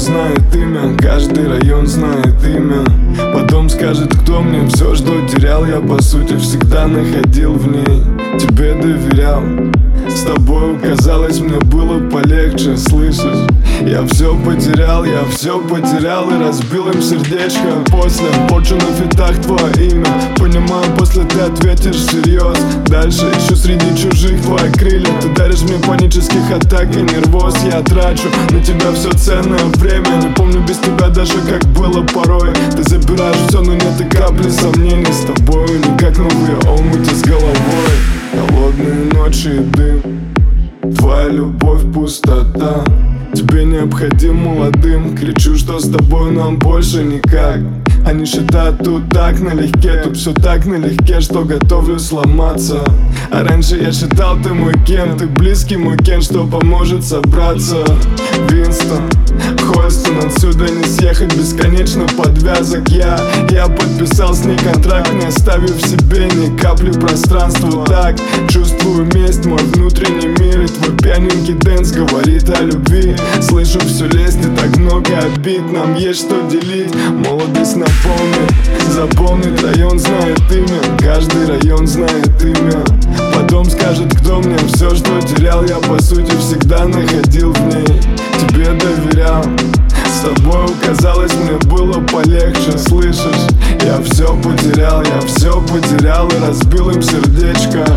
знает имя, каждый район знает имя. Потом скажет, кто мне все, что терял. Я по сути всегда находил в ней. Тебе доверял, с тобой казалось, мне было полегче, слышишь? Я все потерял и разбил им сердечко. После почу на фитах твое имя. Понимаю, после ты ответишь всерьез. Дальше ищу среди чужих твои крылья. Ты даришь мне панических атак и нервоз. Я трачу на тебя все ценное время. Не помню без тебя даже как было порой. Ты забираешь все, но нет и капли сомнений. С тобою не как новые омуты с головой. Холодные ночи и дым, твоя любовь пустота. Тебе необходим молодым. Кричу, что с тобой нам больше никак. Они считают, тут так налегке, тут все так налегке, что готовлю сломаться. А раньше я считал, ты мой Кен, ты близкий мой Кен, что поможет собраться. Винстон, Хольстон, отсюда не съехать, бесконечно подвязок. Я подписал с ней контракт, не оставив себе ни капли пространства. Так, чувствую месть, мой внутренний мир. И твой пьяненький дэнс говорит о любви. Слышу все лезть, и так много обид. Нам есть что делить, молодость напомнит. Запомнит, район знает имя, каждый район знает имя. Потом скажет, кто мне все, что терял. Я по сути всегда находил в ней. Тебе доверял, с тобой казалось, мне было полегче, слышишь? Я все потерял и разбил им сердечко.